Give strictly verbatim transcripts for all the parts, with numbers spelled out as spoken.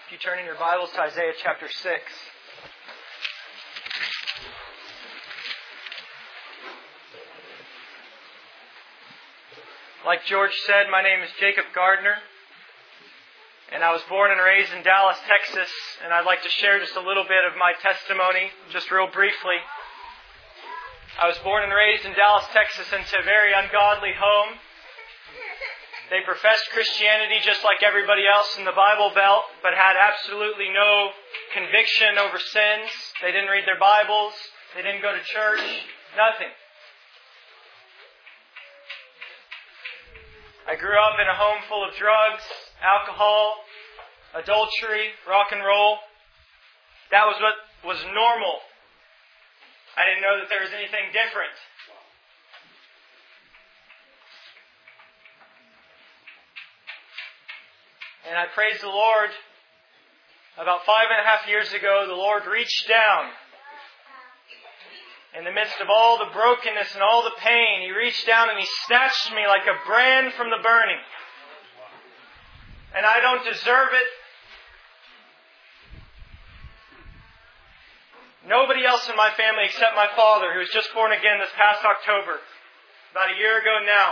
If you turn in your Bibles to Isaiah chapter six. Like George said, my name is Jacob Gardner, and I was born and raised in Dallas, Texas, and I'd like to share just a little bit of my testimony, just real briefly. I was born and raised in Dallas, Texas, into a very ungodly home. They professed Christianity just like everybody else in the Bible Belt, but had absolutely no conviction over sins. They didn't read their Bibles. They didn't go to church. Nothing. I grew up in a home full of drugs, alcohol, adultery, rock and roll. That was what was normal. I didn't know that there was anything different. And I praise the Lord. About five and a half years ago, the Lord reached down. In the midst of all the brokenness and all the pain, He reached down and He snatched me like a brand from the burning. And I don't deserve it. Nobody else in my family except my father, who was just born again this past October, about a year ago now,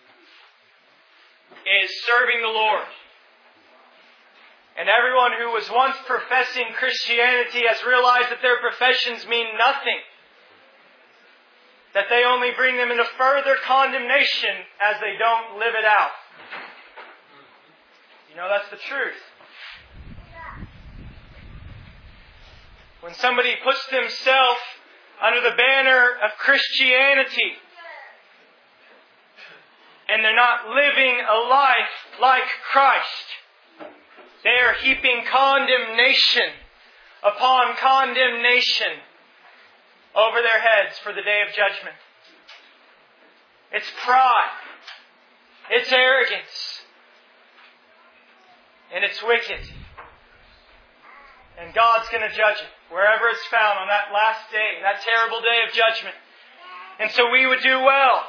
is serving the Lord. And everyone who was once professing Christianity has realized that their professions mean nothing. That they only bring them into further condemnation as they don't live it out. You know, that's the truth. When somebody puts themselves under the banner of Christianity and they're not living a life like Christ, they are heaping condemnation upon condemnation over their heads for the day of judgment. It's pride. It's arrogance. And it's wicked. And God's going to judge it wherever it's found on that last day, that terrible day of judgment. And so we would do well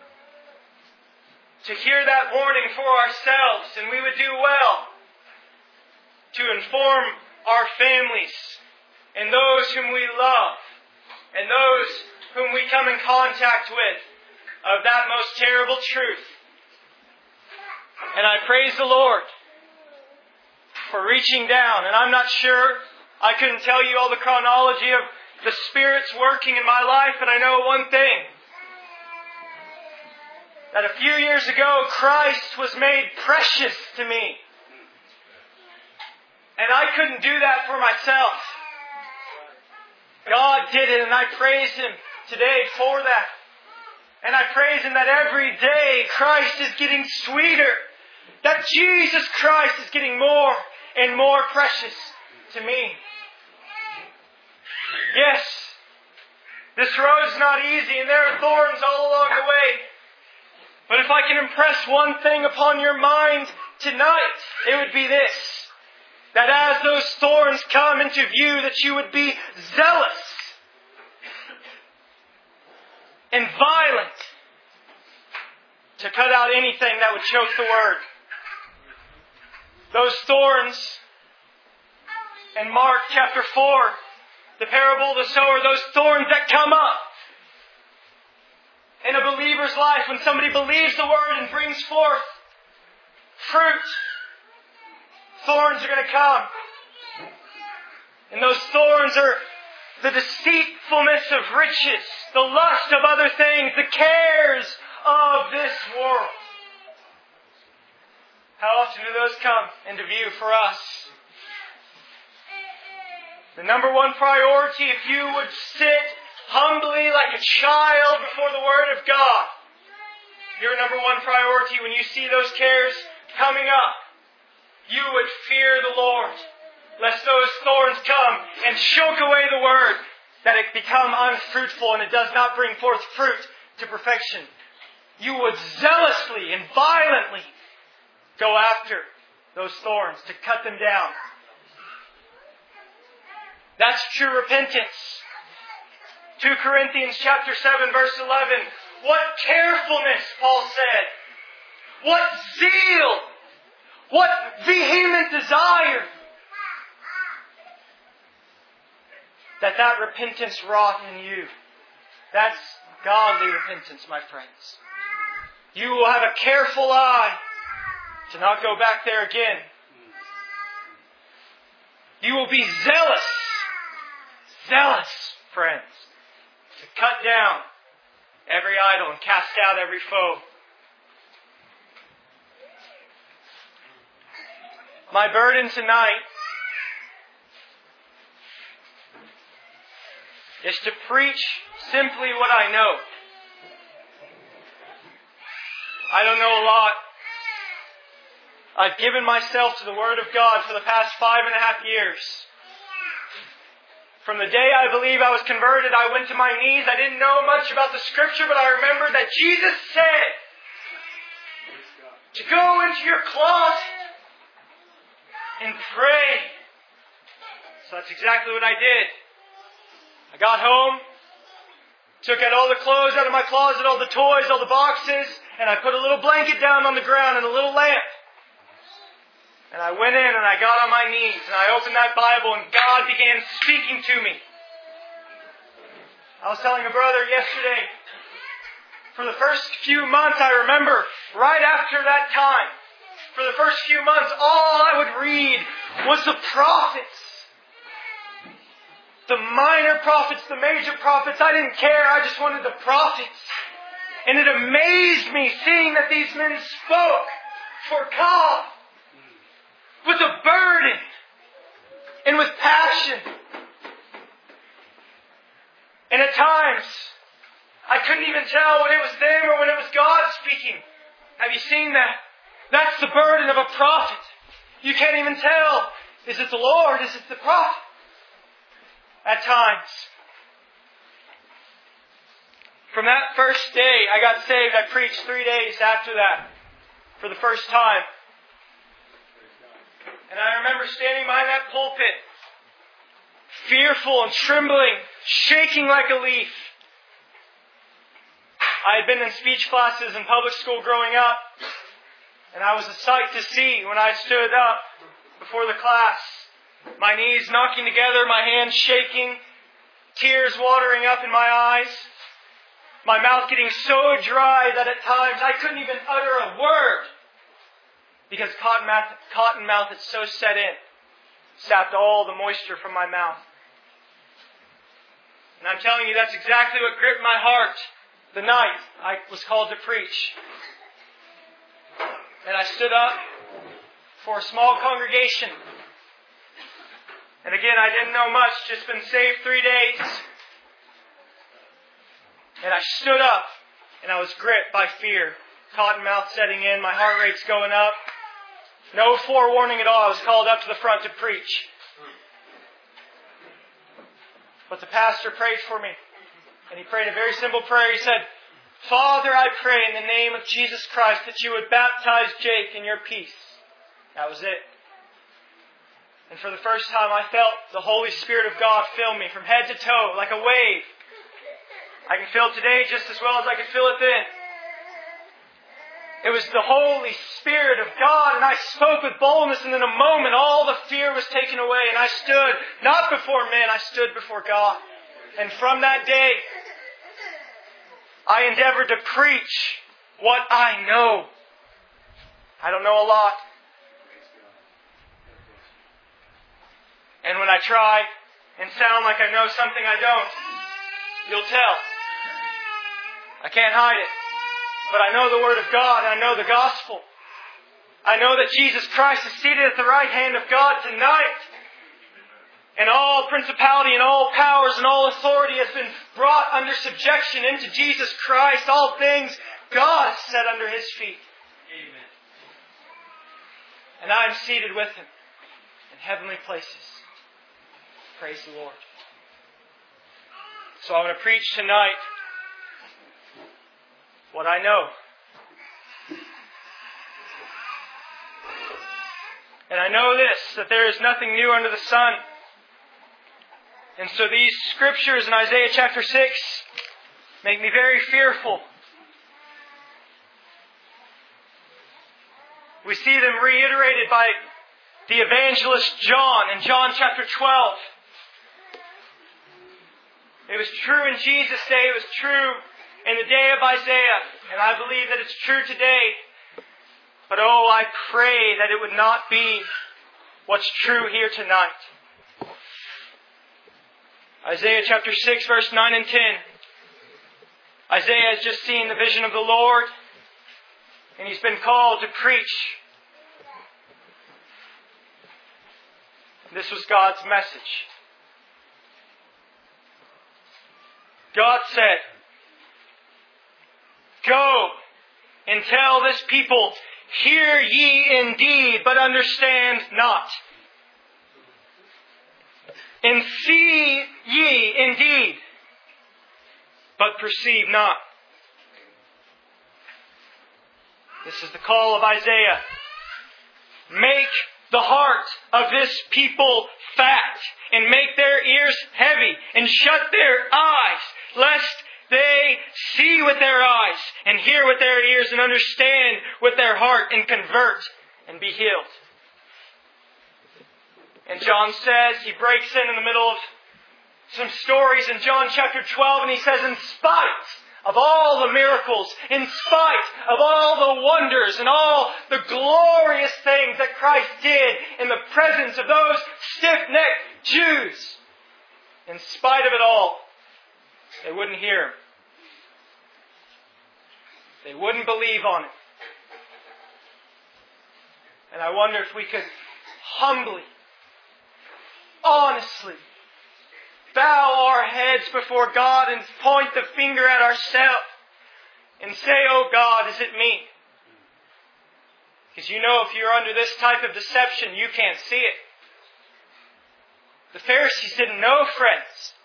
to hear that warning for ourselves, and we would do well to inform our families and those whom we love and those whom we come in contact with of that most terrible truth. And I praise the Lord for reaching down. And I'm not sure, I couldn't tell you all the chronology of the Spirit's working in my life, but I know one thing. That a few years ago, Christ was made precious to me. And I couldn't do that for myself. God did it, and I praise Him today for that. And I praise Him that every day Christ is getting sweeter. That Jesus Christ is getting more and more precious to me. Yes, this road's not easy, and there are thorns all along the way. But if I can impress one thing upon your mind tonight, it would be this. That as those thorns come into view, that you would be zealous and violent to cut out anything that would choke the Word. Those thorns in Mark chapter four, the parable of the sower, those thorns that come up in a believer's life when somebody believes the Word and brings forth fruit. Thorns are going to come. And those thorns are the deceitfulness of riches, the lust of other things, the cares of this world. How often do those come into view for us? The number one priority, if you would sit humbly like a child before the Word of God, your number one priority when you see those cares coming up, you would fear the Lord, lest those thorns come and choke away the Word, that it become unfruitful and it does not bring forth fruit to perfection. You would zealously and violently go after those thorns to cut them down. That's true repentance. Second Corinthians chapter seven, verse eleven. What carefulness, Paul said. What zeal. What vehement desire that that repentance wrought in you. That's godly repentance, my friends. You will have a careful eye to not go back there again. You will be zealous, zealous, friends, to cut down every idol and cast out every foe. My burden tonight is to preach simply what I know. I don't know a lot. I've given myself to the Word of God for the past five and a half years. From the day I believe I was converted, I went to my knees. I didn't know much about the Scripture, but I remembered that Jesus said to go into your closet and pray. So that's exactly what I did. I got home, took out all the clothes out of my closet, all the toys, all the boxes, and I put a little blanket down on the ground and a little lamp. And I went in and I got on my knees and I opened that Bible and God began speaking to me. I was telling a brother yesterday, for the first few months I remember, right after that time, for the first few months, all I would read was the prophets. The minor prophets, the major prophets, I didn't care. I just wanted the prophets. And it amazed me seeing that these men spoke for God with a burden and with passion. And at times, I couldn't even tell when it was them or when it was God speaking. Have you seen that? That's the burden of a prophet. You can't even tell. Is it the Lord? Is it the prophet? At times. From that first day I got saved, I preached three days after that for the first time. And I remember standing behind that pulpit, fearful and trembling, shaking like a leaf. I had been in speech classes in public school growing up, and I was a sight to see when I stood up before the class. My knees knocking together, my hands shaking, tears watering up in my eyes, my mouth getting so dry that at times I couldn't even utter a word because cotton mouth, cotton mouth had so set in, sapped all the moisture from my mouth. And I'm telling you, that's exactly what gripped my heart the night I was called to preach. And I stood up for a small congregation. And again, I didn't know much, just been saved three days. And I stood up, and I was gripped by fear. Cotton mouth setting in, my heart rate's going up. No forewarning at all, I was called up to the front to preach. But the pastor prayed for me. And he prayed a very simple prayer. He said, Father, I pray in the name of Jesus Christ that you would baptize Jake in your peace. That was it. And for the first time I felt the Holy Spirit of God fill me from head to toe like a wave. I can feel it today just as well as I could feel it then. It was the Holy Spirit of God, and I spoke with boldness, and in a moment all the fear was taken away, and I stood, not before men, I stood before God. And from that day, I endeavored to preach what I know. I don't know a lot. And when I try and sound like I know something I don't, you'll tell. I can't hide it. But I know the Word of God, and I know the Gospel. I know that Jesus Christ is seated at the right hand of God tonight. And all principality and all powers and all authority has been brought under subjection into Jesus Christ. All things God has set under His feet. Amen. And I am seated with Him in heavenly places. Praise the Lord. So I want to preach tonight what I know. And I know this, that there is nothing new under the sun. And so these scriptures in Isaiah chapter six make me very fearful. We see them reiterated by the evangelist John in John chapter twelve. It was true in Jesus' day. It was true in the day of Isaiah. And I believe that it's true today. But oh, I pray that it would not be what's true here tonight. Isaiah chapter six, verse nine and ten. Isaiah has just seen the vision of the Lord, and he's been called to preach. This was God's message. God said, "Go and tell this people, hear ye indeed, but understand not. And see ye indeed, but perceive not." This is the call of Isaiah. Make the heart of this people fat, and make their ears heavy, and shut their eyes, lest they see with their eyes, and hear with their ears, and understand with their heart, and convert, and be healed. And John says, he breaks in in the middle of some stories in John chapter twelve, and he says, in spite of all the miracles, in spite of all the wonders and all the glorious things that Christ did in the presence of those stiff-necked Jews, in spite of it all, they wouldn't hear Him. They wouldn't believe on Him. And I wonder if we could humbly, honestly, bow our heads before God and point the finger at ourselves and say, "Oh God, is it me?" Because you know, if you're under this type of deception, you can't see it. The Pharisees didn't know, friends.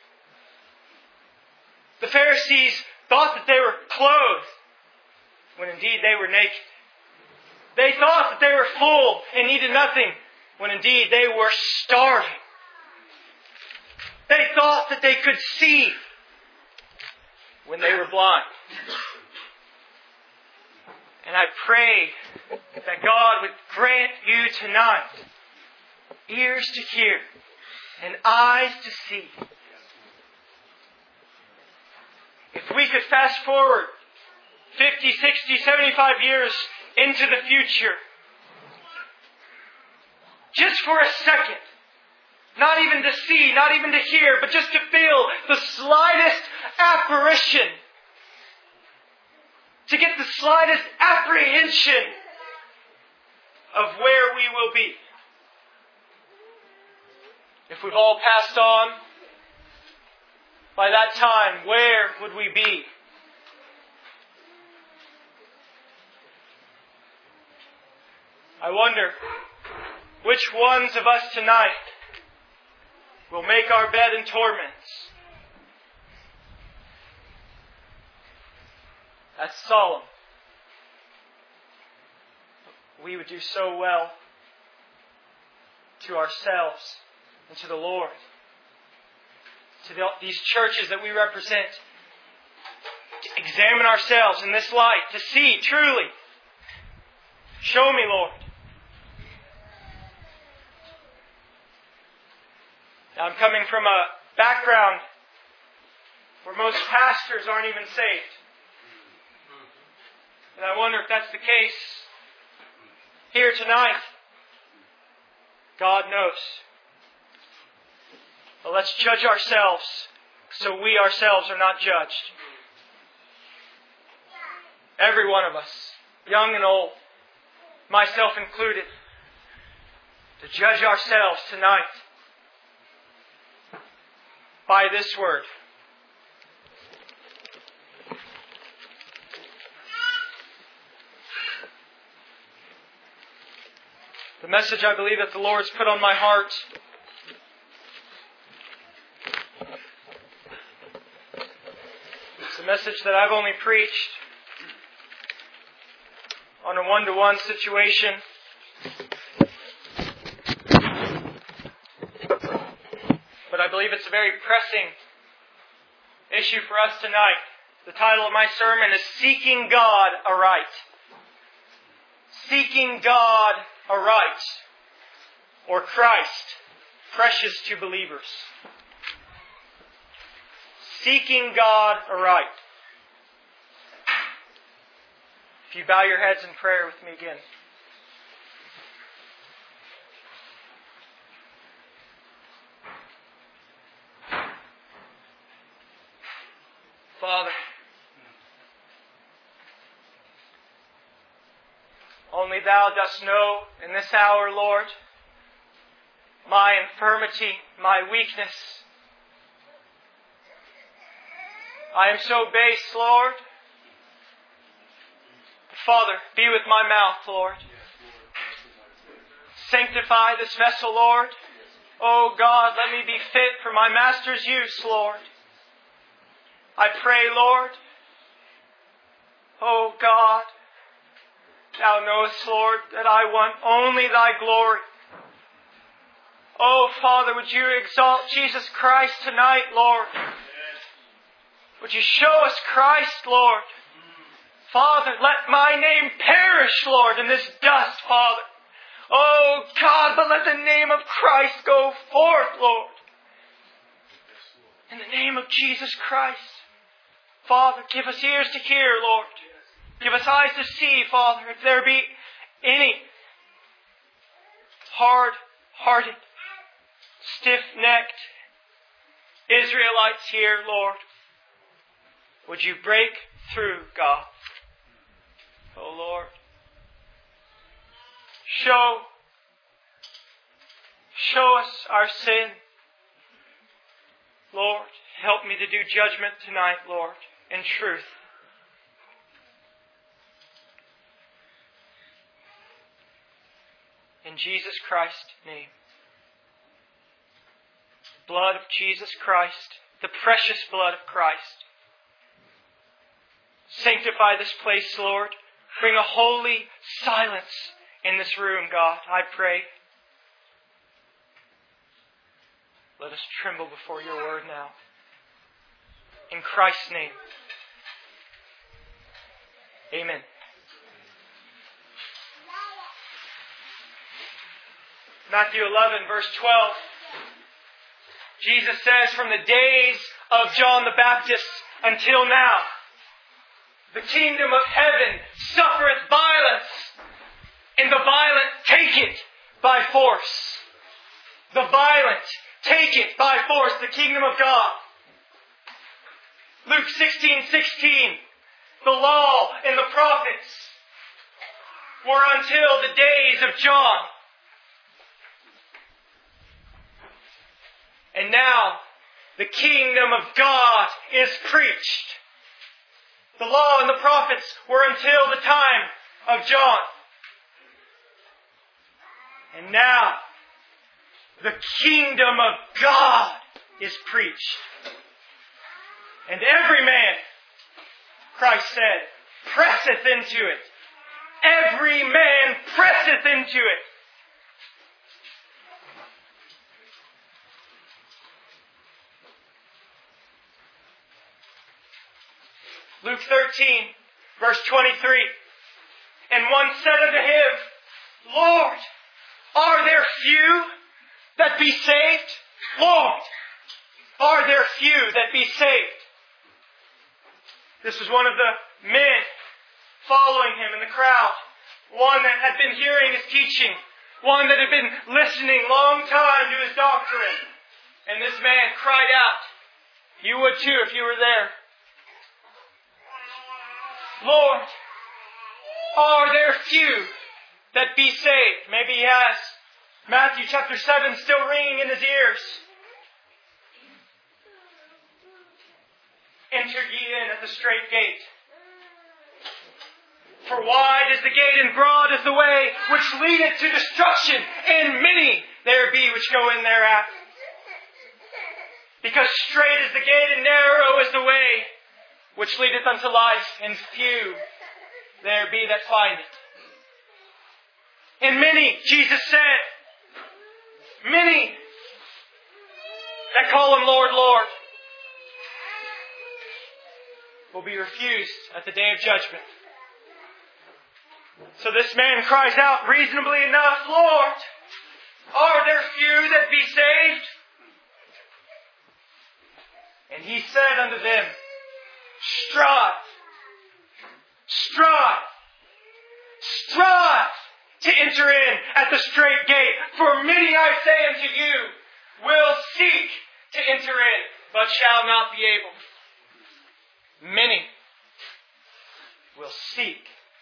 The Pharisees thought that they were clothed, when indeed they were naked. They thought that they were full and needed nothing, when indeed they were starving. They thought that they could see, when they were blind. And I pray that God would grant you tonight ears to hear and eyes to see. If we could fast forward fifty, sixty, seventy-five years into the future, just for a second, not even to see, not even to hear, but just to feel the slightest apparition, to get the slightest apprehension of where we will be. If we've all passed on, by that time, where would we be? I wonder which ones of us tonight will make our bed in torments. That's solemn. We would do so well to ourselves and to the Lord, to the, these churches that we represent, to examine ourselves in this light, to see truly. Show me, Lord. Now, I'm coming from a background where most pastors aren't even saved. And I wonder if that's the case here tonight. God knows. But let's judge ourselves so we ourselves are not judged. Every one of us, young and old, myself included, to judge ourselves tonight by this word. The message I believe that the Lord's put on my heart is a message that I've only preached on a one-to-one situation. But I believe it's a very pressing issue for us tonight. The title of my sermon is Seeking God Aright. Seeking God Aright, or Christ, precious to believers. seeking God aright. If you bow your heads in prayer with me again. Father, only Thou dost know in this hour, Lord, my infirmity, my weakness. I am so base, Lord. But Father, be with my mouth, Lord. Sanctify this vessel, Lord. Oh God, let me be fit for my Master's use, Lord. I pray, Lord, oh God, Thou knowest, Lord, that I want only Thy glory. Oh Father, would You exalt Jesus Christ tonight, Lord? Would You show us Christ, Lord? Father, let my name perish, Lord, in this dust, Father. Oh God, but let the name of Christ go forth, Lord. In the name of Jesus Christ. Father, give us ears to hear, Lord. Give us eyes to see, Father, if there be any hard-hearted, stiff-necked Israelites here, Lord. Would You break through, God? Oh, Lord. Show, show us our sin. Lord, help me to do judgment tonight, Lord, in truth. In Jesus Christ's name. Blood of Jesus Christ, the precious blood of Christ. Sanctify this place, Lord. Bring a holy silence in this room, God, I pray. Let us tremble before Your word now. In Christ's name. Amen. Matthew eleven, verse twelve. Jesus says, from the days of John the Baptist until now, the kingdom of heaven suffereth violence, and the violent take it by force. The violent take it by force, the kingdom of God. Luke sixteen sixteen. The law and the prophets were until the days of John. And now the kingdom of God is preached. The law and the prophets were until the time of John. And now the kingdom of God is preached. And every man, Christ said, presseth into it. Every man presseth into it. Luke thirteen, verse twenty-three. And one said unto Him, Lord, are there few that be saved? Lord, are there few that be saved? This was one of the men following Him in the crowd. One that had been hearing His teaching. One that had been listening long time to His doctrine. And this man cried out. You would too if you were there. Lord, are there few that be saved? Maybe he has Matthew chapter seven still ringing in his ears. Enter ye in at the strait gate. For wide is the gate and broad is the way which leadeth to destruction, and many there be which go in thereat. Because strait is the gate and narrow is the way which leadeth unto life, and few there be that find it. And many, Jesus said, many that call Him Lord, Lord, will be refused at the day of judgment. So this man cries out reasonably enough, Lord, are there few that be saved? And he said unto them, Strive, strive, strive to enter in at the straight gate. For many, I say unto you, will seek to enter in, but shall not be able. Many will seek,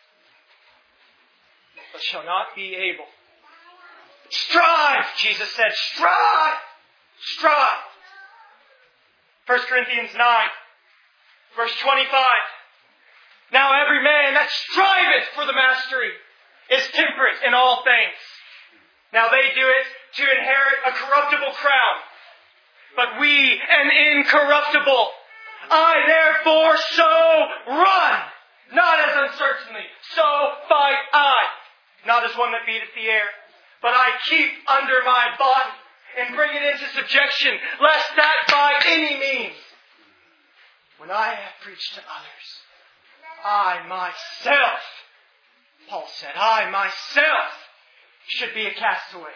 but shall not be able. Strive, Jesus said, strive, strive. First Corinthians nine, verse twenty-five. Now every man that striveth for the mastery is temperate in all things. Now they do it to inherit a corruptible crown, but we an incorruptible. I therefore so run, not as uncertainly, so fight I, not as one that beateth the air, but I keep under my body and bring it into subjection, lest that by any means, when I have preached to others, I myself, Paul said, I myself should be a castaway.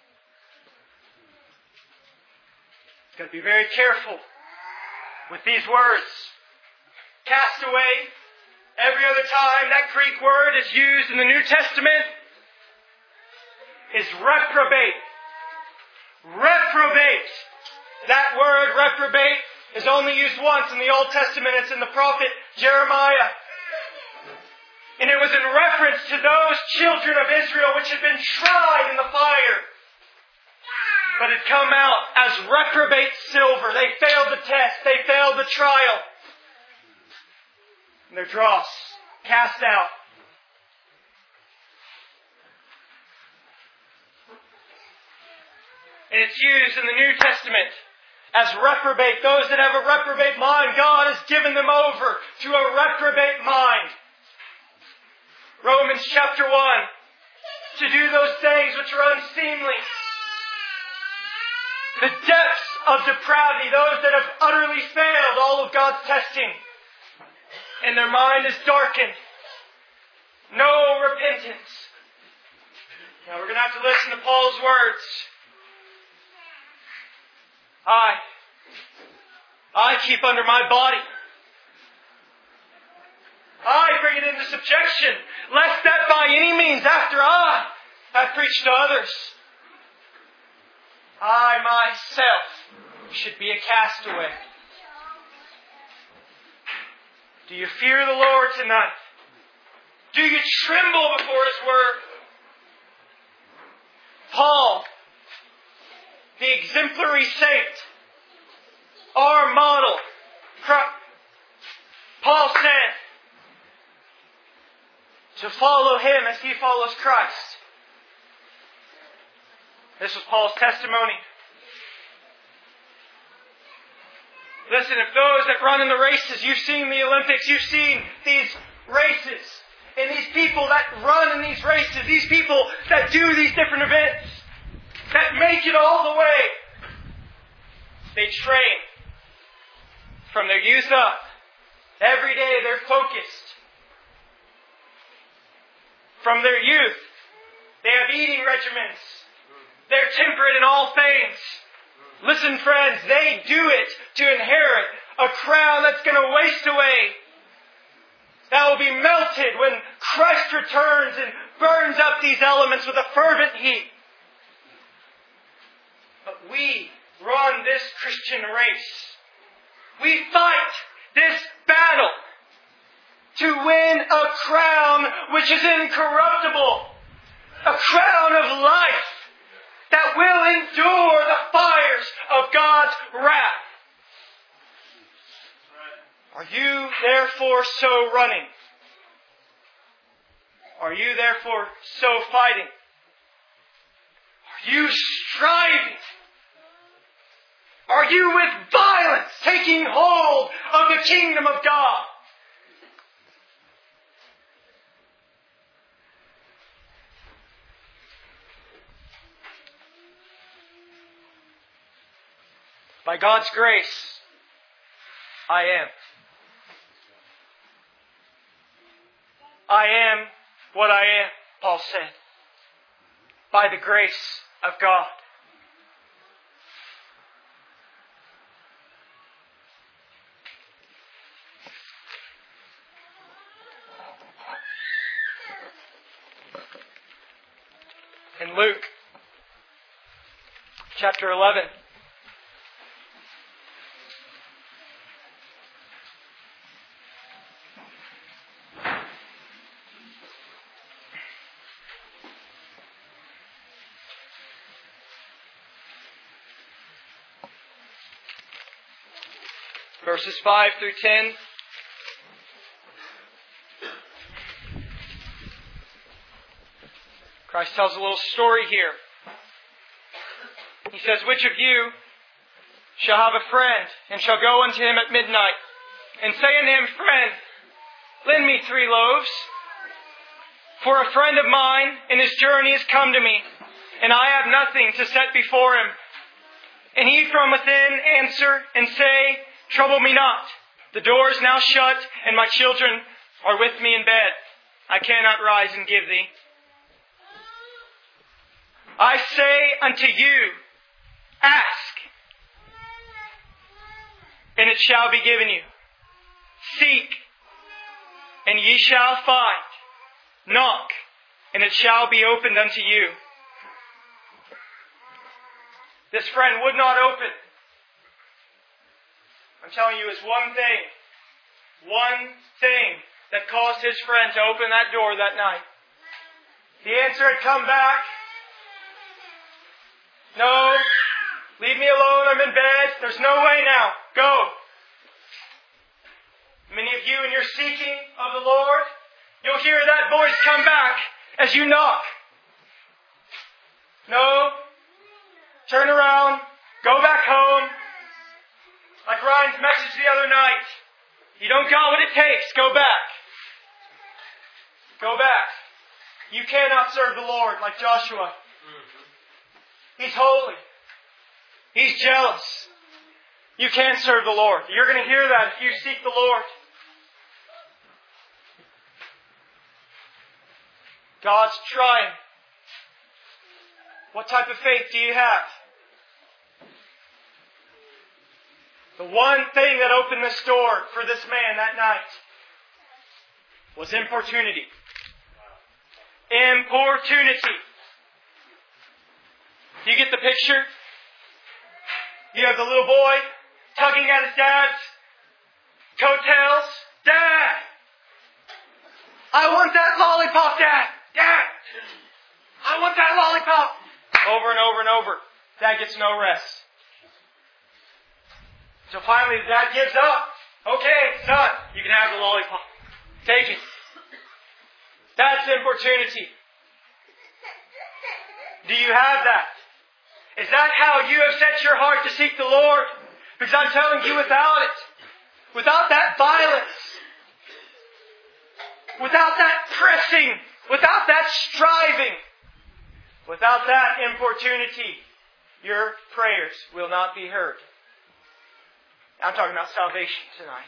You've got to be very careful with these words. Castaway, every other time that Greek word is used in the New Testament, is reprobate. Reprobate. That word, reprobate, is only used once in the Old Testament. It's in the prophet Jeremiah. And it was in reference to those children of Israel which had been tried in the fire, but had come out as reprobate silver. They failed the test. They failed the trial. And their dross cast out. And it's used in the New Testament as reprobate. Those that have a reprobate mind, God has given them over to a reprobate mind. Romans chapter one. To do those things which are unseemly. The depths of depravity. Those that have utterly failed all of God's testing. And their mind is darkened. No repentance. Now we're going to have to listen to Paul's words. I, I keep under my body. I bring it into subjection, lest that by any means, after I have preached to others, I myself should be a castaway. Do you fear the Lord tonight? Do you tremble before His Word? Paul, the exemplary saint, our model, Paul said, to follow him as he follows Christ. This was Paul's testimony. Listen, if those that run in the races, you've seen the Olympics, you've seen these races, and these people that run in these races, these people that do these different events, that make it all the way, they train from their youth up. Every day they're focused. From their youth, they have eating regimens. They're temperate in all things. Listen, friends, they do it to inherit a crown that's going to waste away. That will be melted when Christ returns and burns up these elements with a fervent heat. But we run this Christian race. We fight this battle to win a crown which is incorruptible. A crown of life that will endure the fires of God's wrath. Are you therefore so running? Are you therefore so fighting? Are you striving? Are you with violence taking hold of the kingdom of God? By God's grace, I am. I am what I am, Paul said. By the grace of God. in Luke chapter eleven. Verses five through ten. Christ tells a little story here. He says, "Which of you shall have a friend, and shall go unto him at midnight, and say unto him, Friend, lend me three loaves. For a friend of mine in his journey has come to me, and I have nothing to set before him. And he from within answer and say, Trouble me not. The door is now shut, and my children are with me in bed. I cannot rise and give thee. I say unto you, Ask, and it shall be given you. Seek, and ye shall find. Knock, and it shall be opened unto you." This friend would not open. I'm telling you, it's one thing. One thing that caused his friend to open that door that night. The answer had come back. "No, leave me alone, I'm in bed. There's no way now. Go." Many of you, in your seeking of the Lord, you'll hear that voice come back as you knock. "No, turn around, go back home." Like Ryan's message the other night. You don't got what it takes, go back. Go back. You cannot serve the Lord like Joshua. He's holy. He's jealous. You can't serve the Lord. You're going to hear that if you seek the Lord. God's trying. What type of faith do you have? The one thing that opened this door for this man that night was importunity. Importunity. Do you get the picture? You have the little boy tugging at his dad's coattails. "Dad! I want that lollipop, Dad! Dad! I want that lollipop!" Over and over and over. Dad gets no rest. So finally, the dad gives up. "Okay, son, you can have the lollipop. Take it." That's importunity. Do you have that? Is that how you have set your heart to seek the Lord? Because I'm telling you, without it, without that violence, without that pressing, without that striving, without that importunity, your prayers will not be heard. I'm talking about salvation tonight.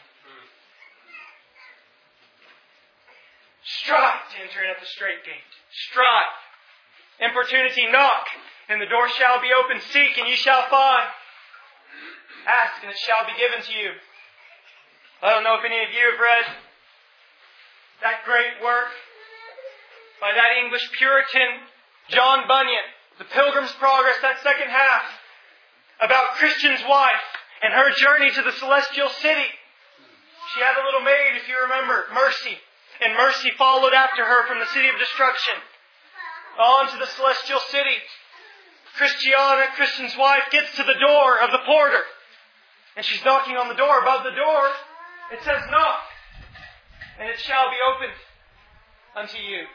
Strive to enter in at the straight gate. Strive. Importunity, knock, and the door shall be opened. Seek, and ye shall find. Ask, and it shall be given to you. I don't know if any of you have read that great work by that English Puritan, John Bunyan, The Pilgrim's Progress, that second half, about Christian's wife and her journey to the celestial city. She had a little maid, if you remember, Mercy. And Mercy followed after her from the city of destruction on to the celestial city. Christiana, Christian's wife, gets to the door of the porter. And she's knocking on the door. Above the door, it says, "Knock, and it shall be opened unto you."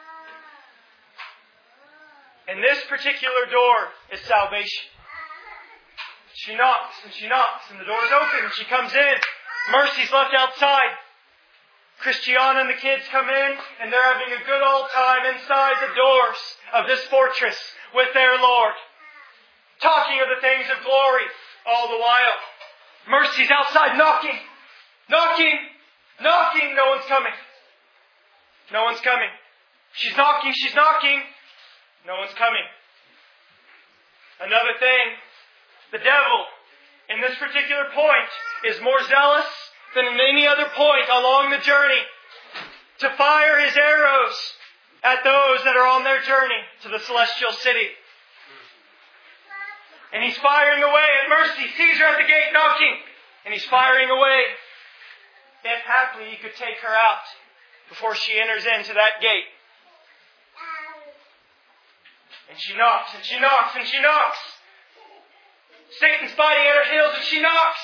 And this particular door is salvation. She knocks, and she knocks, and the door is open, and she comes in. Mercy's left outside. Christiana and the kids come in, and they're having a good old time inside the doors of this fortress with their Lord, talking of the things of glory all the while. Mercy's outside knocking, knocking, knocking. No one's coming. No one's coming. She's knocking, she's knocking. No one's coming. Another thing, the devil, in this particular point, is more zealous than in any other point along the journey to fire his arrows at those that are on their journey to the celestial city. And He's firing away at Mercy. Sees her at the gate knocking. And He's firing away. If haply He could take her out before she enters into that gate. And she knocks, and she knocks, and she knocks. Satan's biting at her heels, and she knocks.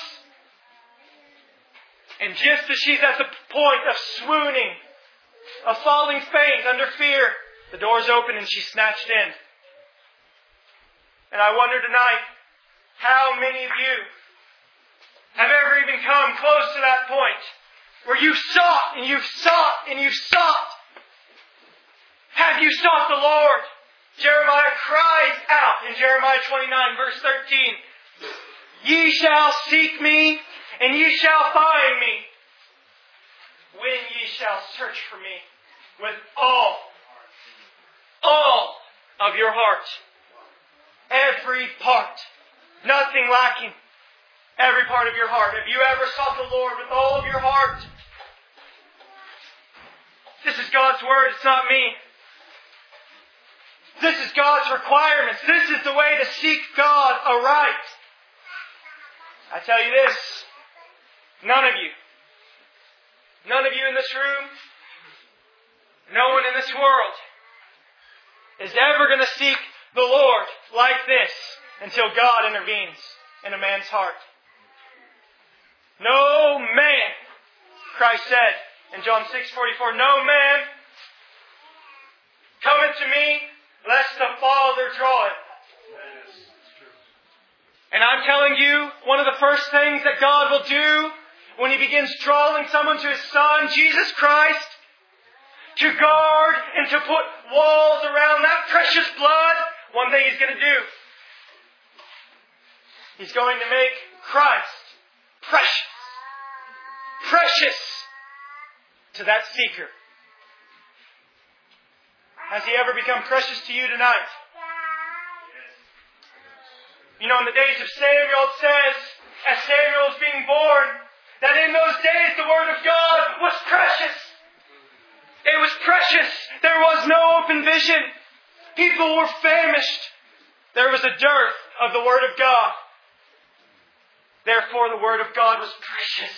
And just as she's at the point of swooning, of falling faint under fear, the door's open and she's snatched in. And I wonder tonight, how many of you have ever even come close to that point where you've sought and you've sought and you've sought? Have you sought the Lord? Jeremiah cries out in Jeremiah twenty-nine verse thirteen, Ye shall seek me and ye shall find me when ye shall search for me with all, all of your heart. Every part. Nothing lacking. Every part of your heart. Have you ever sought the Lord with all of your heart? This is God's Word. It's not me. This is God's requirements. This is the way to seek God aright. I tell you this. None of you. None of you in this room. No one in this world is ever going to seek the Lord like this until God intervenes in a man's heart. No man, Christ said in John six forty-four, no man cometh to me lest the Father draw him. And I'm telling you, one of the first things that God will do when He begins drawing someone to His Son, Jesus Christ, to guard and to put walls around that precious blood, one thing He's going to do. He's going to make Christ precious. Precious to that seeker. Has He ever become precious to you tonight? You know, in the days of Samuel, it says, as Samuel was being born, that in those days the Word of God was precious. It was precious. There was no open vision. People were famished. There was a dearth of the Word of God. Therefore, the Word of God was precious.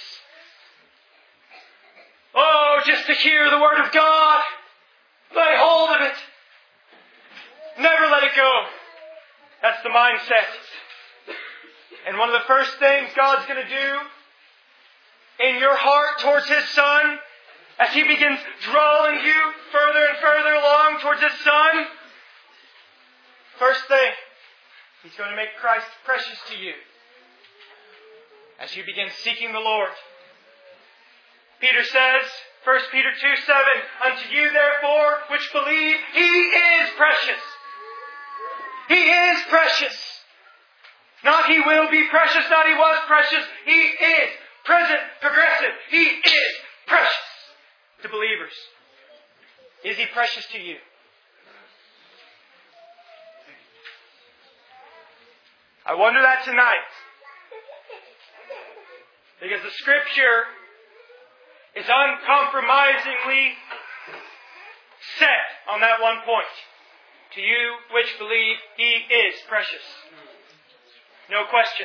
Oh, just to hear the Word of God. Lay hold of it. Never let it go. That's the mindset. And one of the first things God's going to do in your heart towards His Son, as He begins drawing you further and further along towards His Son, first thing, He's going to make Christ precious to you as you begin seeking the Lord. Peter says, First Peter two seven, Unto you therefore which believe, He is precious. He is precious. Not He will be precious, not He was precious. He is present, progressive. He is precious to believers. Is He precious to you? I wonder that tonight. Because the Scripture is uncompromisingly set on that one point. To you which believe, He is precious. No question.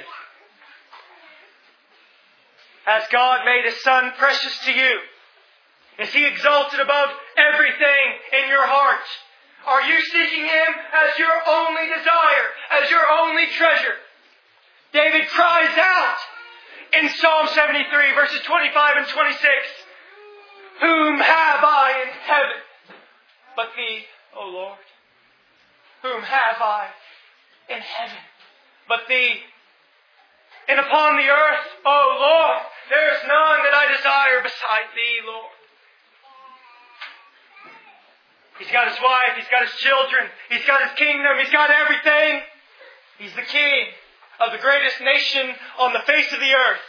Has God made His Son precious to you? Is He exalted above everything in your heart? Are you seeking Him as your only desire, as your only treasure? David cries out in Psalm seventy-three, verses twenty-five and twenty-six, Whom have I in heaven but Thee, O Lord? Whom have I in heaven but Thee? And upon the earth, O Lord, there is none that I desire beside Thee, Lord. He's got His wife, He's got His children, He's got His kingdom, He's got everything. He's the King of the greatest nation on the face of the earth.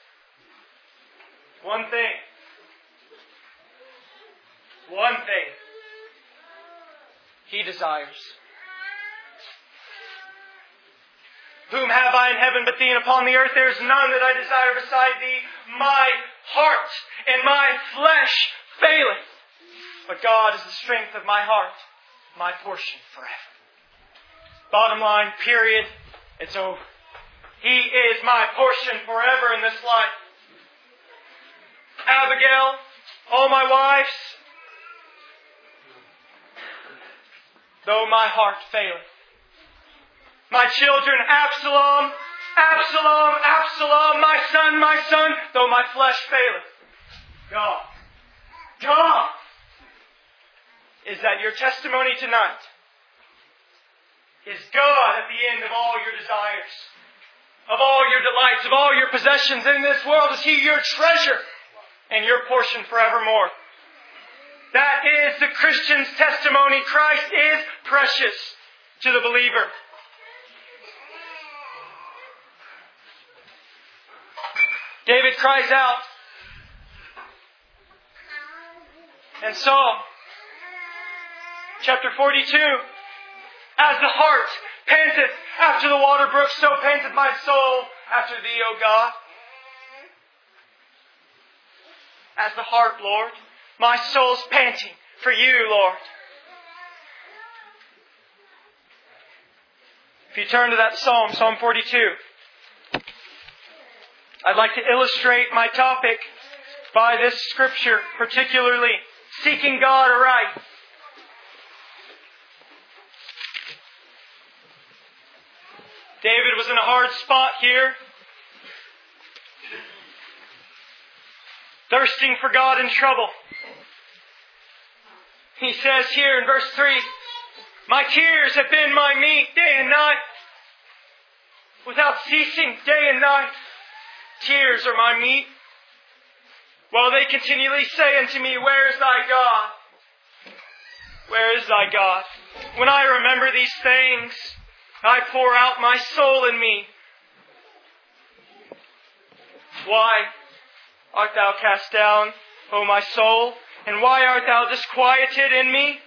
One thing. One thing. He desires. Whom have I in heaven but Thee, and upon the earth there is none that I desire beside Thee. My heart and my flesh faileth, But God is the strength of my heart, my portion forever. Bottom line, period. It's over. He is my portion forever in this life. Abigail, all my wives, though my heart faileth. My children, Absalom, Absalom, Absalom, my son, my son, though my flesh faileth. God, God, is that your testimony tonight? Is God at the end of all your desires, of all your delights, of all your possessions in this world? Is He your treasure and your portion forevermore? That is the Christian's testimony. Christ is precious to the believer. David cries out in Psalm chapter forty-two, as the heart panteth after the water brook, so panteth my soul after Thee, O God. As the heart, Lord, my soul's panting for You, Lord. If you turn to that Psalm, Psalm forty-two, I'd like to illustrate my topic by this scripture, particularly seeking God aright. David was in a hard spot here, thirsting for God in trouble. He says here in verse three, my tears have been my meat day and night, without ceasing day and night. Tears are my meat, while they continually say unto me, where is Thy God? Where is Thy God? When I remember these things, I pour out my soul in me. Why art Thou cast down, O my soul? And why art Thou disquieted in me?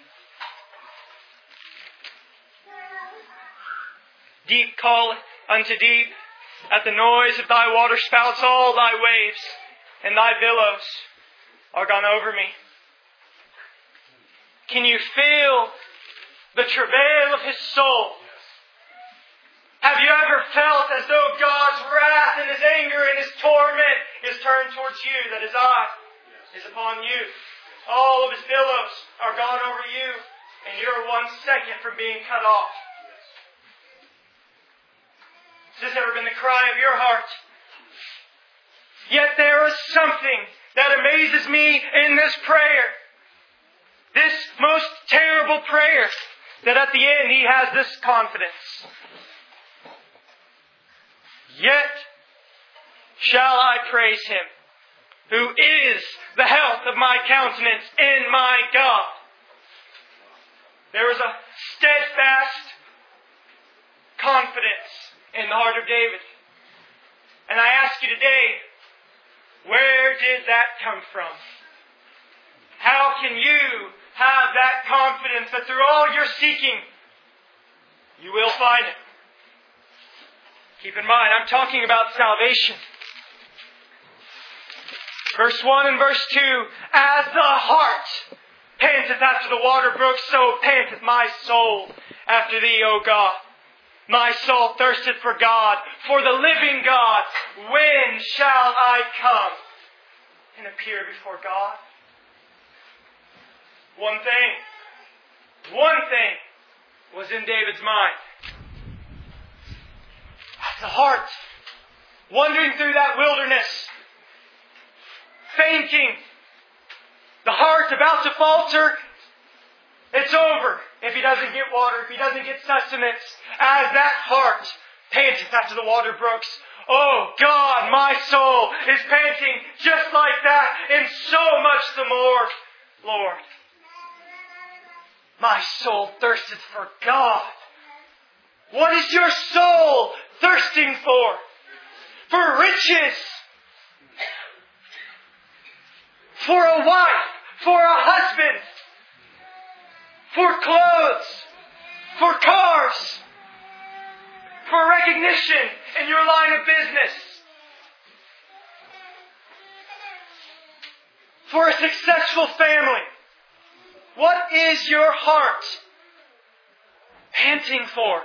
Deep calleth unto deep, at the noise of Thy waterspouts all Thy waves and Thy billows are gone over me. Can you feel the travail of his soul? Have you ever felt as though God's wrath and His anger and His torment is turned towards you, that His eye is upon you? All of His billows are gone over you, and you're one second from being cut off. Has this ever been the cry of your heart? Yet there is something that amazes me in this prayer. This most terrible prayer, that at the end He has this confidence. Yet shall I praise Him, who is the health of my countenance in my God. There was a steadfast confidence in the heart of David. And I ask you today, where did that come from? How can you have that confidence that through all your seeking, you will find it? Keep in mind, I'm talking about salvation. Verse one and verse two, as the heart panteth after the water brook, so panteth my soul after Thee, O God. My soul thirsteth for God, for the living God. When shall I come and appear before God? One thing, one thing was in David's mind. The heart, wandering through that wilderness, fainting, the heart about to falter. It's over if he doesn't get water, if he doesn't get sustenance. As that heart panteth after the water brooks, oh God, my soul is panting just like that, and so much the more, Lord. My soul thirsteth for God. What is your soul thirsting for? For riches. For a wife. For a husband. For clothes. For cars. For recognition in your line of business. For a successful family. What is your heart panting for?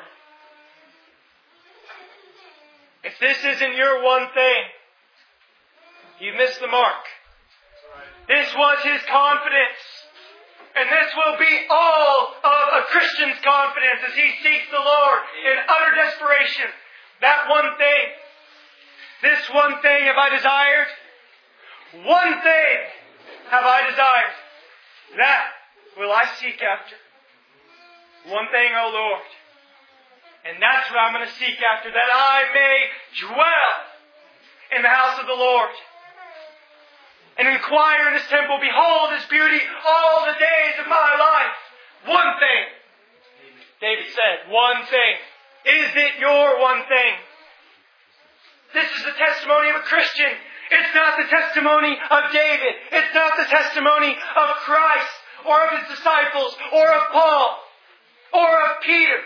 If this isn't your one thing, you missed the mark. This was his confidence. And this will be all of a Christian's confidence as he seeks the Lord in utter desperation. That one thing. This one thing have I desired. One thing have I desired. That will I seek after. One thing, O Lord. And that's what I'm going to seek after. That I may dwell in the house of the Lord. And inquire in His temple. Behold His beauty all the days of my life. One thing. David said, one thing. Is it your one thing? This is the testimony of a Christian. It's not the testimony of David. It's not the testimony of Christ or of His disciples or of Paul or of Peter.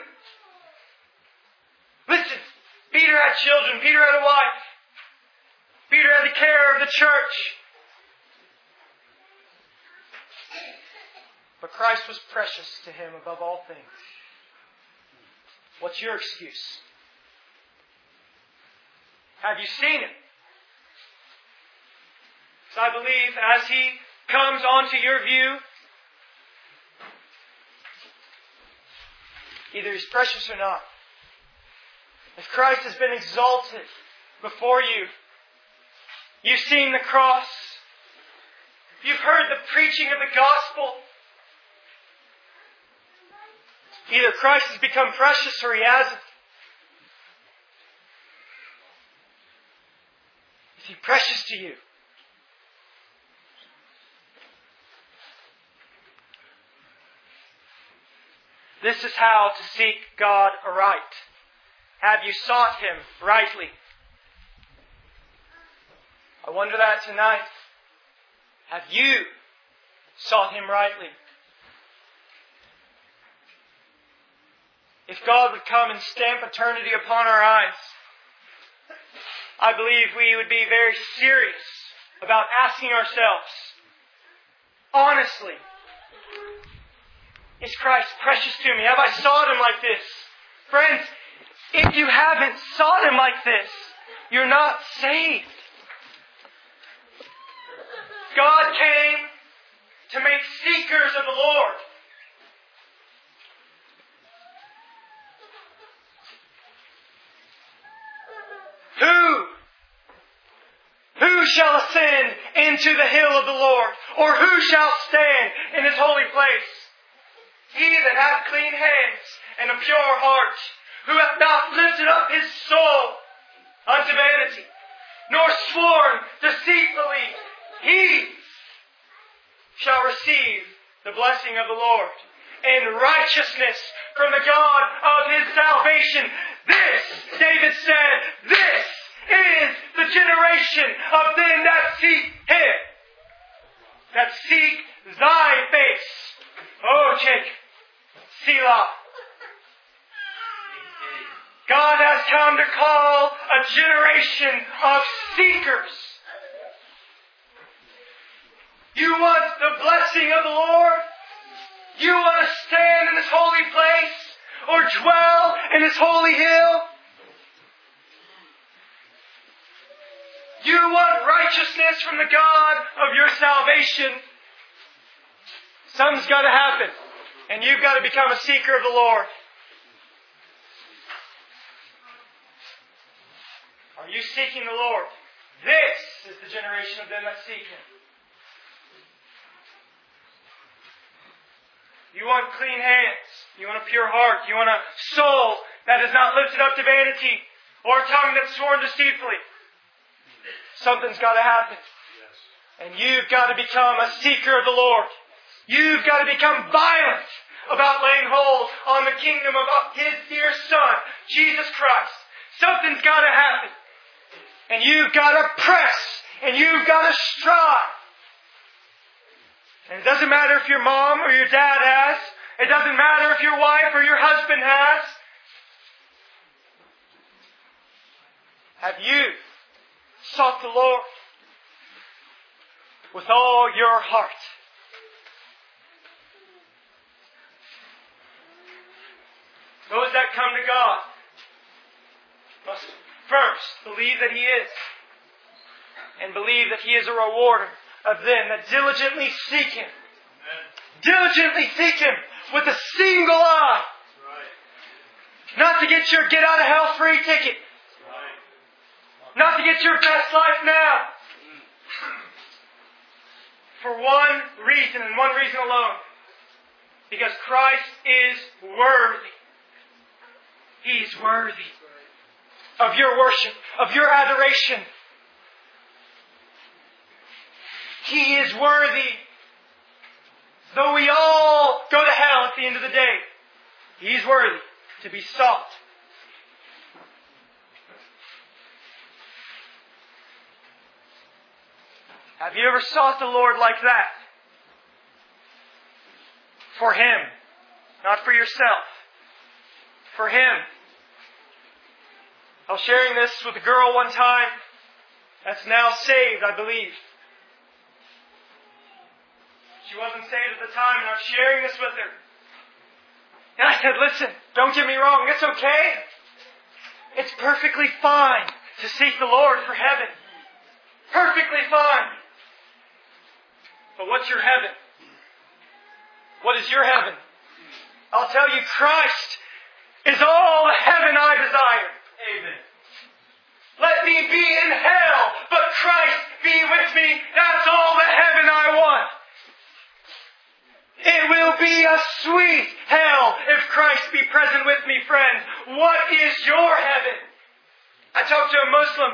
Listen, Peter had children. Peter had a wife. Peter had the care of the church. But Christ was precious to him above all things. What's your excuse? Have you seen Him? So I believe as He comes onto your view, either He's precious or not. If Christ has been exalted before you, you've seen the cross, you've heard the preaching of the gospel, either Christ has become precious or He hasn't. Is He precious to you? This is how to seek God aright. Have you sought Him rightly? I wonder that tonight. Have you sought Him rightly? If God would come and stamp eternity upon our eyes, I believe we would be very serious about asking ourselves, honestly, is Christ precious to me? Have I sought Him like this? Friends, if you haven't sought Him like this, you're not saved. God came to make seekers of the Lord. Who? Who shall ascend into the hill of the Lord? Or who shall stand in His holy place? He that hath clean hands and a pure heart, who hath not lifted up his soul unto vanity, nor sworn deceitfully, he shall receive the blessing of the Lord and righteousness from the God of his salvation. This, David said, this is the generation of them that seek Him, that seek Thy face. Oh, Jacob, Selah. God has come to call a generation of seekers. You want the blessing of the Lord? You want to stand in His holy place or dwell in His holy hill? You want righteousness from the God of your salvation? Something's got to happen. And you've got to become a seeker of the Lord. Are you seeking the Lord? This is the generation of them that seek Him. You want clean hands. You want a pure heart. You want a soul that is not lifted up to vanity, or a tongue that's sworn deceitfully. Something's got to happen. And you've got to become a seeker of the Lord. You've got to become violent about laying hold on the kingdom of His dear Son, Jesus Christ. Something's got to happen. And you've got to press. And you've got to strive. And it doesn't matter if your mom or your dad has. It doesn't matter if your wife or your husband has. Have you sought the Lord with all your heart? Those that come to God must first believe that He is, and believe that He is a rewarder of them that diligently seek Him. Amen. Diligently seek Him with a single eye. Right. Not to get your get out of hell free ticket. Right. Not to get your best life now. For one reason and one reason alone. Because Christ is worthy. He's worthy of your worship, of your adoration. He is worthy. Though we all go to hell at the end of the day, He's worthy to be sought. Have you ever sought the Lord like that? For Him, not for yourself. For Him. I was sharing this with a girl one time that's now saved, I believe. She wasn't saved at the time, and I was sharing this with her. And I said, listen, don't get me wrong, it's okay. It's perfectly fine to seek the Lord for heaven. Perfectly fine. But what's your heaven? What is your heaven? I'll tell you, Christ is all the heaven I desire. Amen. Let me be in hell, but Christ be with me. That's all the heaven I want. It will be a sweet hell if Christ be present with me, friends. What is your heaven? I talked to a Muslim,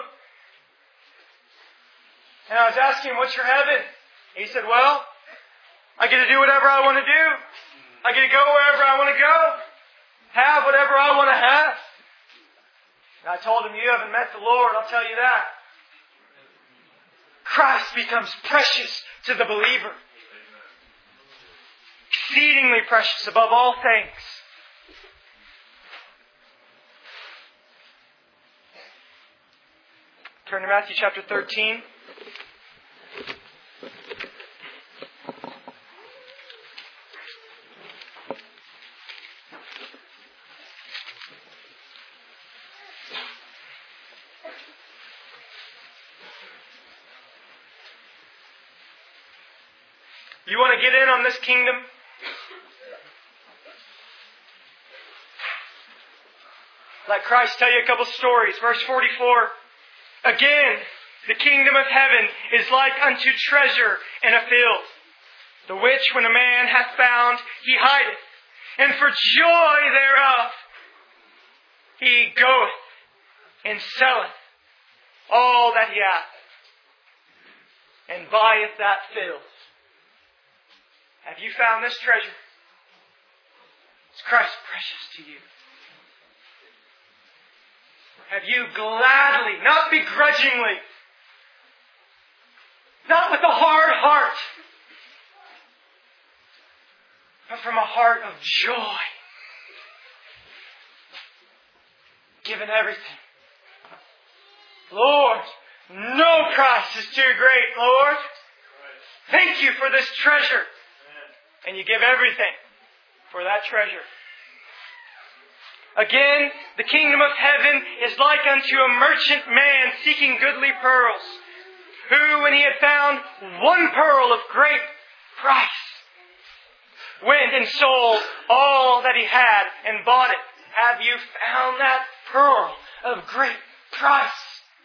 and I was asking him, what's your heaven? He said, well, I get to do whatever I want to do. I get to go wherever I want to go. Have whatever I want to have. And I told him, you haven't met the Lord, I'll tell you that. Christ becomes precious to the believer. Exceedingly precious above all things. Turn to Matthew chapter thirteen. You want to get in on this kingdom? Let Christ tell you a couple stories. Verse forty-four. Again, the kingdom of heaven is like unto treasure in a field, the which when a man hath found, he hideth. And for joy thereof, he goeth and selleth all that he hath, and buyeth that field. Have you found this treasure? Is Christ precious to you? Have you gladly, not begrudgingly, not with a hard heart, but from a heart of joy, given everything? Lord, no price is too great, Lord. Thank you for this treasure. And you give everything for that treasure. Again, the kingdom of heaven is like unto a merchant man seeking goodly pearls, who, when he had found one pearl of great price, went and sold all that he had and bought it. Have you found that pearl of great price?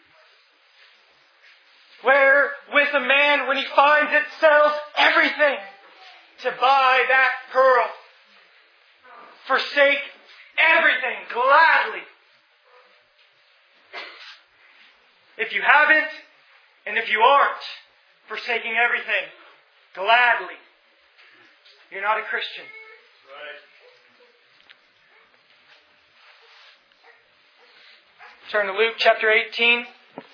Wherewith a man, when he finds it, sells everything to buy that pearl. Forsake everything gladly. If you haven't, and if you aren't forsaking everything gladly, you're not a Christian. Right. Turn to Luke chapter eighteen.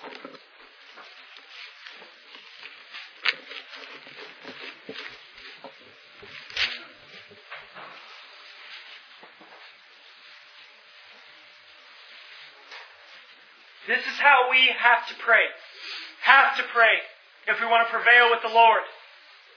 This is how we have to pray. Have to pray if we want to prevail with the Lord.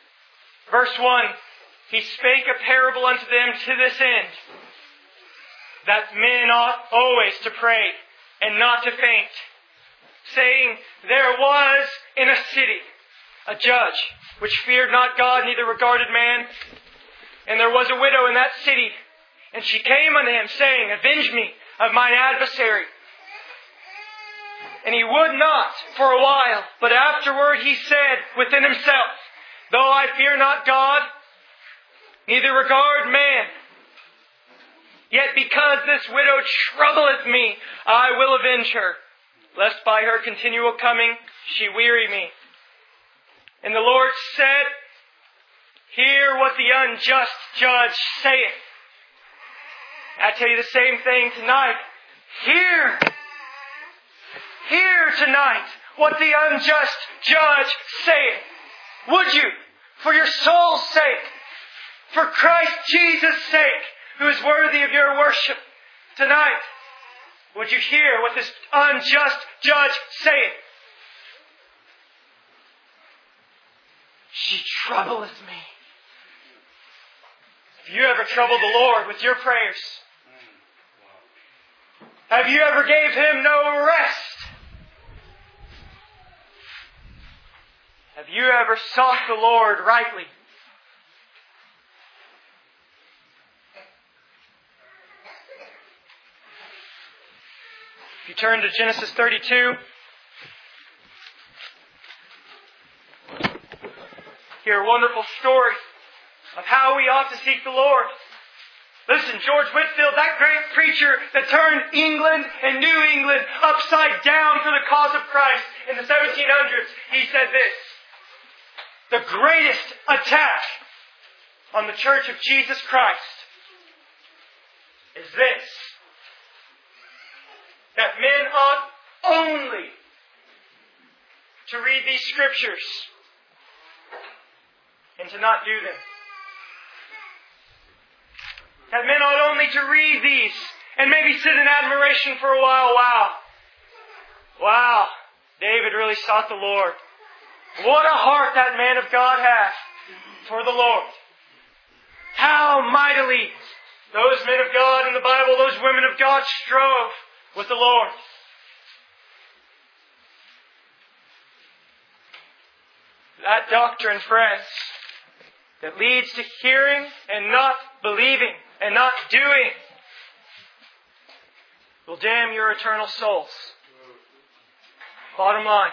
Verse one. He spake a parable unto them to this end, that men ought always to pray and not to faint, saying, there was in a city a judge which feared not God, neither regarded man. And there was a widow in that city, and she came unto him, saying, avenge me of mine adversary. And he would not for a while, but afterward he said within himself, though I fear not God, neither regard man, yet because this widow troubleth me, I will avenge her, lest by her continual coming she weary me. And the Lord said, hear what the unjust judge saith. I tell you the same thing tonight. Hear, hear tonight what the unjust judge saith. Would you, for your soul's sake, for Christ Jesus' sake, who is worthy of your worship tonight, would you hear what this unjust judge saith? She troubleth me. Have you ever troubled the Lord with your prayers? Have you ever gave Him no rest? Have you ever sought the Lord rightly? If you turn to Genesis thirty-two, hear a wonderful story of how we ought to seek the Lord. Listen, George Whitefield, that great preacher that turned England and New England upside down for the cause of Christ in the seventeen hundreds, he said this: the greatest attack on the Church of Jesus Christ is this, that men ought only to read these Scriptures and to not do them. That men ought only to read these and maybe sit in admiration for a while. Wow. Wow. David really sought the Lord. What a heart that man of God had for the Lord. How mightily those men of God in the Bible, those women of God strove with the Lord. That doctrine, friends, that leads to hearing and not believing and not doing will damn your eternal souls. Bottom line.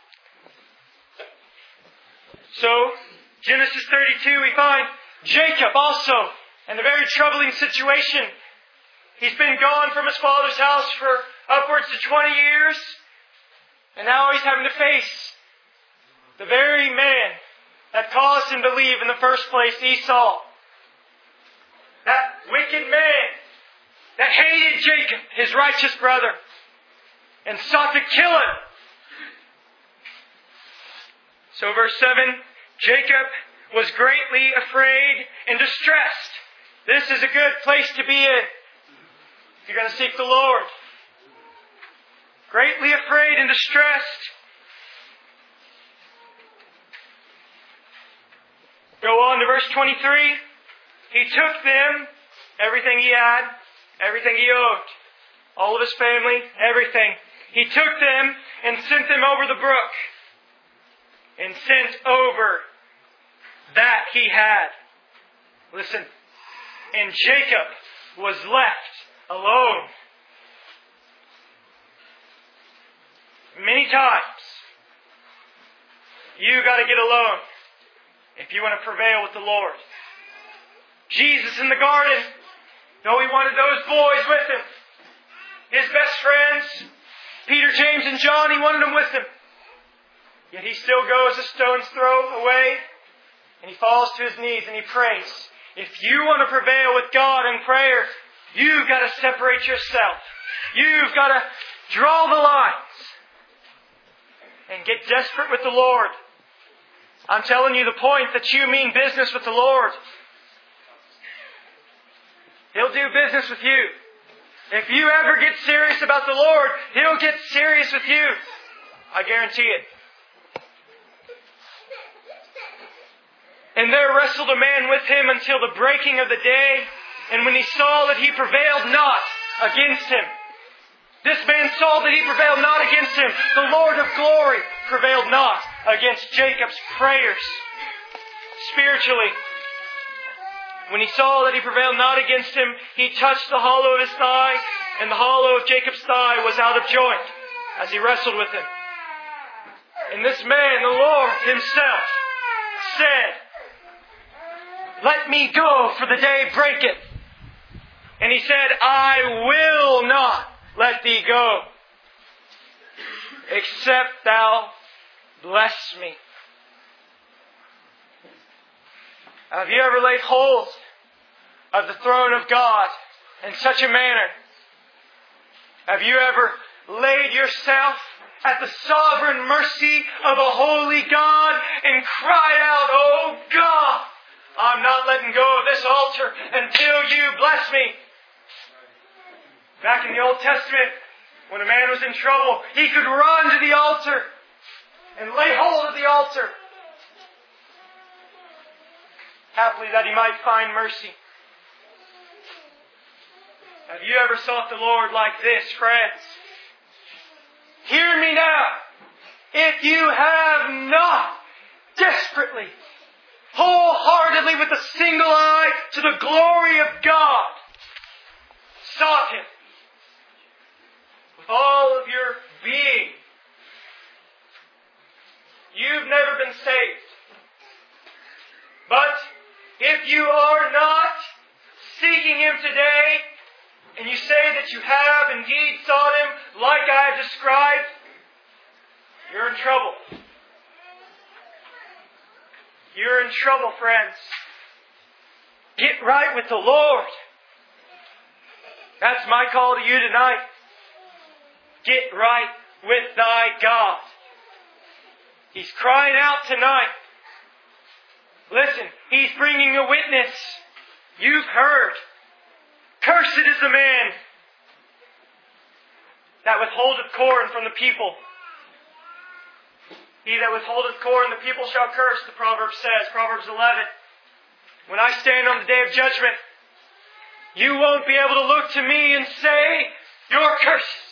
So, Genesis thirty-two, we find Jacob also in a very troubling situation. He's been gone from his father's house for upwards to twenty years, and now he's having to face the very man that caused him to leave in the first place, Esau. That wicked man that hated Jacob, his righteous brother, and sought to kill him. So verse seven, Jacob was greatly afraid and distressed. This is a good place to be in if you're going to seek the Lord. Greatly afraid and distressed. Go on to verse twenty-three. He took them, everything he had, everything he owed, all of his family, everything. He took them and sent them over the brook, and sent over that he had. Listen. And Jacob was left alone. Many times, you got to get alone if you want to prevail with the Lord. Jesus in the garden, though he wanted those boys with him, his best friends, Peter, James, and John, he wanted them with him. Yet he still goes a stone's throw away, and he falls to his knees and he prays. If you want to prevail with God in prayer, you've got to separate yourself. You've got to draw the lines and get desperate with the Lord. I'm telling you the point that you mean business with the Lord. He'll do business with you. If you ever get serious about the Lord, He'll get serious with you. I guarantee it. And there wrestled a man with him until the breaking of the day. And when he saw that he prevailed not, against him. This man saw that he prevailed not against him. The Lord of glory prevailed not against Jacob's prayers. Spiritually, when he saw that he prevailed not against him, he touched the hollow of his thigh, and the hollow of Jacob's thigh was out of joint as he wrestled with him. And this man, the Lord Himself, said, "Let me go, for the day breaketh." And He said, "I will not let thee go, except thou bless me." Have you ever laid hold of the throne of God in such a manner? Have you ever laid yourself at the sovereign mercy of a holy God and cried out, "Oh God, I'm not letting go of this altar until you bless me"? Back in the Old Testament, when a man was in trouble, he could run to the altar and lay hold of the altar, haply that he might find mercy. Have you ever sought the Lord like this, friends? Hear me now. If you have not desperately, wholeheartedly, with a single eye to the glory of God, sought Him with all of your being, you've never been saved. But if you are not seeking Him today, and you say that you have indeed sought Him like I have described, you're in trouble. You're in trouble, friends. Get right with the Lord. That's my call to you tonight. Get right with thy God. He's crying out tonight. Listen, He's bringing a witness. You've heard. Cursed is the man that withholdeth corn from the people. He that withholdeth corn, the people shall curse, the proverb says, Proverbs eleven. When I stand on the day of judgment, you won't be able to look to me and say, "You're cursed."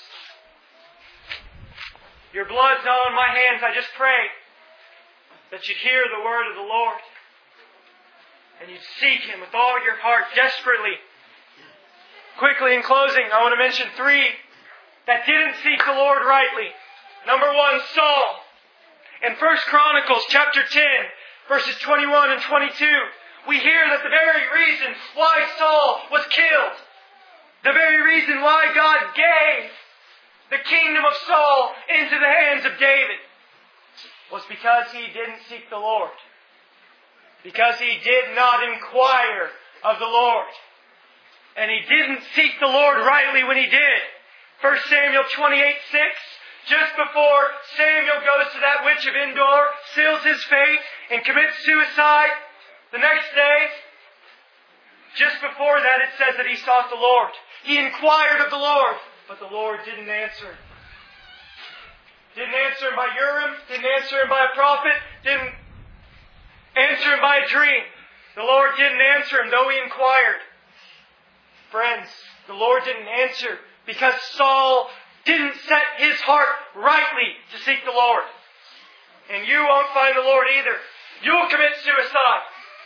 Your blood's on my hands. I just pray that you'd hear the word of the Lord and you'd seek Him with all your heart desperately. Quickly, in closing, I want to mention three that didn't seek the Lord rightly. Number one, Saul. In First Chronicles chapter ten, verses twenty-one and twenty-two, we hear that the very reason why Saul was killed, the very reason why God gave the kingdom of Saul into the hands of David, was because he didn't seek the Lord. Because he did not inquire of the Lord. And he didn't seek the Lord rightly when he did. First Samuel twenty-eight six, just before Samuel goes to that witch of Endor, seals his fate, and commits suicide, the next day, just before that it says that he sought the Lord. He inquired of the Lord, but the Lord didn't answer him. Didn't answer him by Urim, didn't answer him by a prophet, didn't answer him by a dream. The Lord didn't answer him, though he inquired. Friends, the Lord didn't answer because Saul didn't set his heart rightly to seek the Lord. And you won't find the Lord either. You'll commit suicide.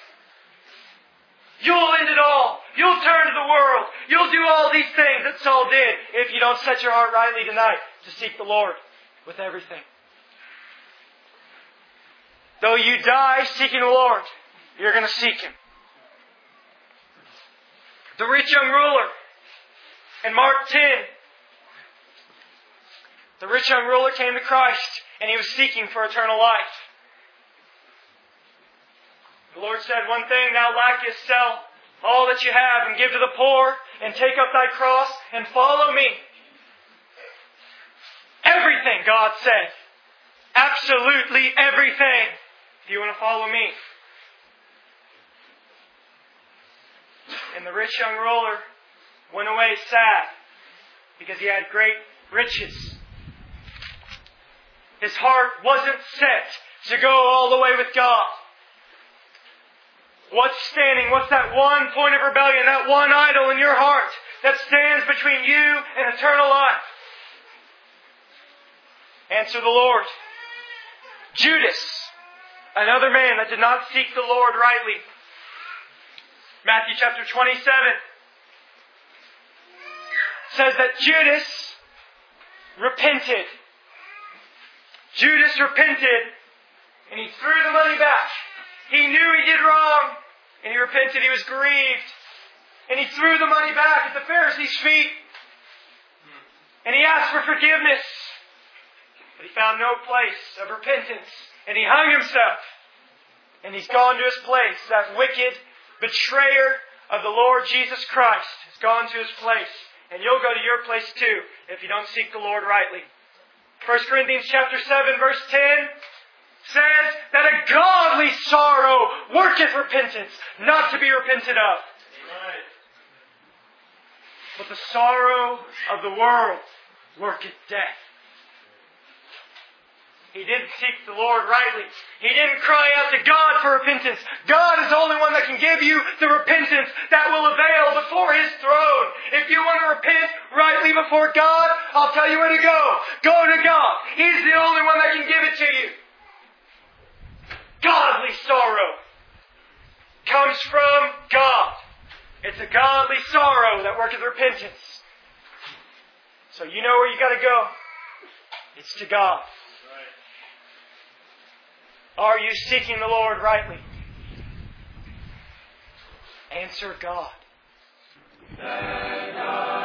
You'll end it all. You'll turn to the world. You'll do all these things that Saul did if you don't set your heart rightly tonight to seek the Lord with everything. Though you die seeking the Lord, you're going to seek Him. The rich young ruler in Mark ten. The rich young ruler came to Christ and he was seeking for eternal life. The Lord said, "One thing thou lackest, sell all that you have and give to the poor and take up thy cross and follow me." Everything, God said. Absolutely everything. If you want to follow me. And the rich young ruler went away sad because he had great riches. His heart wasn't set to go all the way with God. What's standing? What's that one point of rebellion? That one idol in your heart that stands between you eternal life. Answer the Lord. Judas, another man that did not seek the Lord rightly. Matthew chapter twenty-seven says that Judas repented. Judas repented and he threw the money back. He knew he did wrong and he repented. He was grieved. And he threw the money back at the Pharisees' feet. And he asked for forgiveness. But he found no place of repentance. And he hung himself. And he's gone to his place. That wicked betrayer of the Lord Jesus Christ has gone to his place. And you'll go to your place too if you don't seek the Lord rightly. First Corinthians chapter seven verse ten says that a godly sorrow worketh repentance, not to be repented of. But the sorrow of the world worketh death. He didn't seek the Lord rightly. He didn't cry out to God for repentance. God is the only one that can give you the repentance that will avail before His throne. If you want to repent rightly before God, I'll tell you where to go. Go to God. He's the only one that can give it to you. Godly sorrow comes from God. It's a godly sorrow that worketh repentance. So you know where you got to go. It's to God. Are you seeking the Lord rightly? Answer God.